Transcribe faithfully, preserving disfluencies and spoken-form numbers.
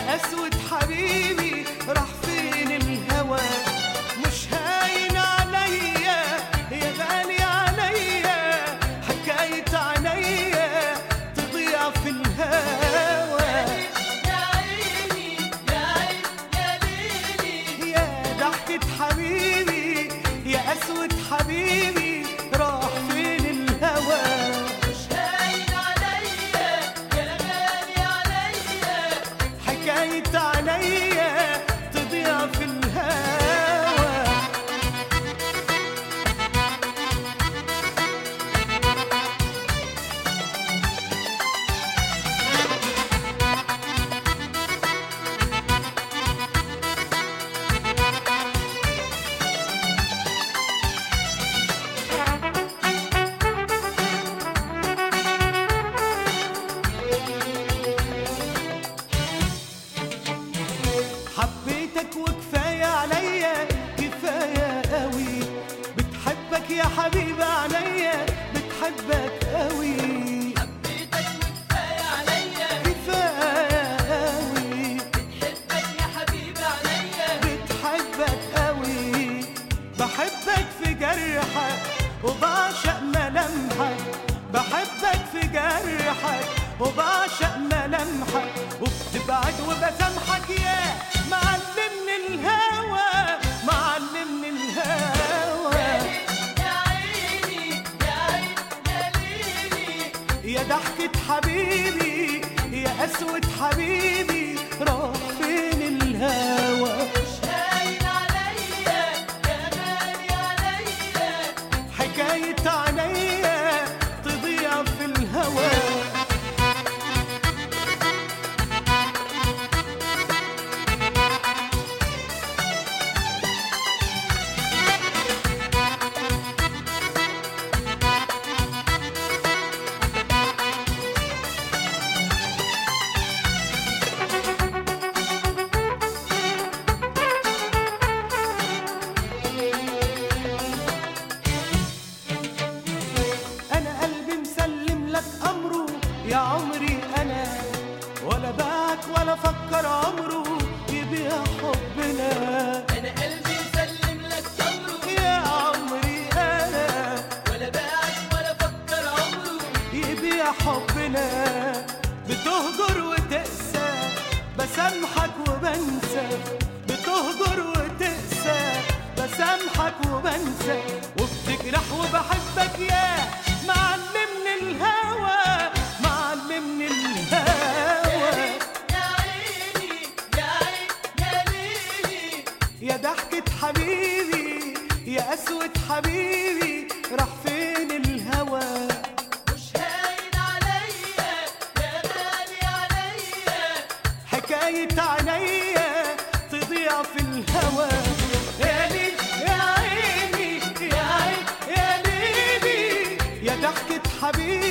أسود حبيبي راح فين الهوى؟ مش هاين عليا يا غالي عليا، حكاية عينيا تضيع في الهوى. يا عيني يا عين يا ليلي، يا ضحكة حبيبي يا أسود حبيبي راح فين الهوى؟ مش هاين عليا يا غالي عليا، حكاية عينيا تضيع في الهوى. حبيتك وكفاية عليا كفاية قوي، بتحبك يا حبيبي عليا بتحبك قوي. حبيتك وكفاية عليا، كفاية قوي بتحبك يا حبيبي عليا، بتحبك قوي. بحبك في جرحك وبعشق ملامحك، بحبك في جرحك وبعشق ملامحك، وبتبعد وبسامحك يا معلمني الهوى معلمني الهوى. يا عيني يا عين يا ليلي، يا ضحكة حبيبي يا أسود حبيبي راح فين الهوى؟ مش هاين عليا يا غالي عليا، حكاية عينيا تضيع في الهوى. أنا قلبي مسلم لك أمره يا عمري أنا، ولا باعك ولا فكر عمره يبيع حبنا. أنا قلبي مسلم لك أمره يا عمري أنا ولا باعك ولا فكر عمره، يبيع حبنا. بتهجر وتقسى بسامحك وبنسى، بتهجر وتقسى بسامحك وبنسى، وبتجرح وبحبك يا معلمني الهوى معلمني الهوى. يا عيني يا عين يا ليلي، يا ضحكة حبيبي يا أسود حبيبي راح فين الهوى؟ مش هاين عليا يا غالي عليا، حكاية عينيا تضيع في الهوى. يا ليل يا عيني يا عين يا ليلي، يا ضحكة حبيبي